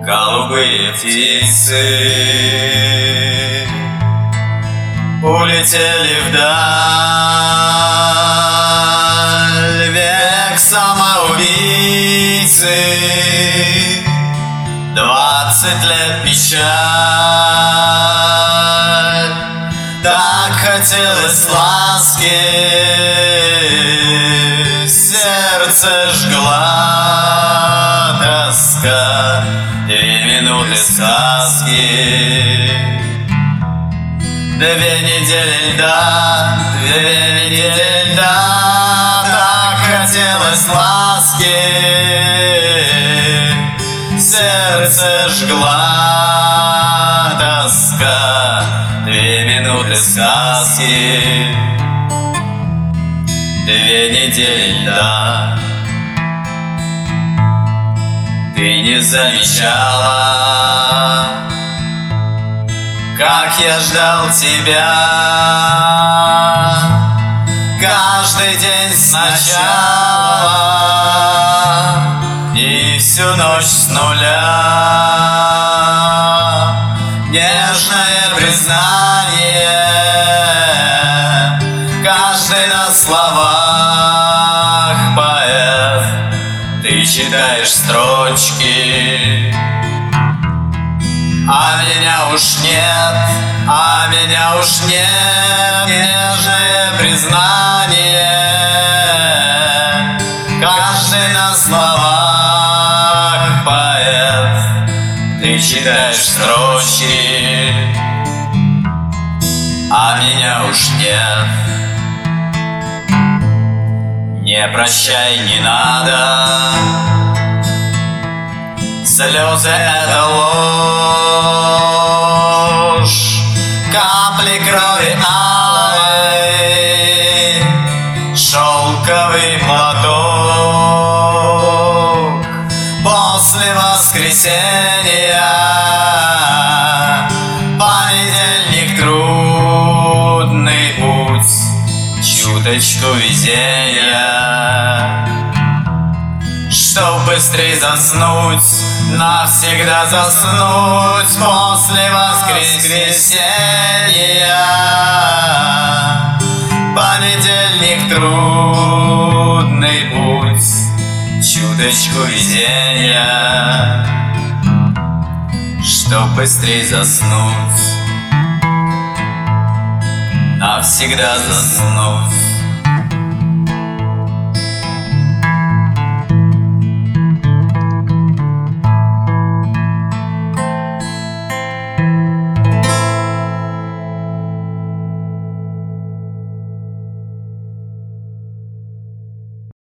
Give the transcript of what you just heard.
Голубые птицы улетели вдаль, век самоубийцы, 20 лет печаль. Так хотелось ласки, сердце жгла тоска, 2 минуты сказки. 2 недели льда, 2 недели льда. Так хотелось ласки, сердце жгла тоска, 2 минуты сказки. 2 недели льда. Ты не замечала, как я ждал тебя каждый день сначала и всю ночь с нуля. Нежное признание, каждый на словах поэт. Ты читаешь строчки, а меня уж нет, а меня уж нет. Нежное признание, каждый на словах поэт. Ты читаешь строчки, а меня уж нет. Не прощай, не надо, слезы — это ложь, капли крови алой, шелковый платок. После воскресенья понедельник — трудный путь, чуточку везения, чтоб быстрей заснуть, навсегда заснуть. После воскресенья понедельник — трудный путь, чуточку везения, чтоб быстрей заснуть, навсегда заснуть.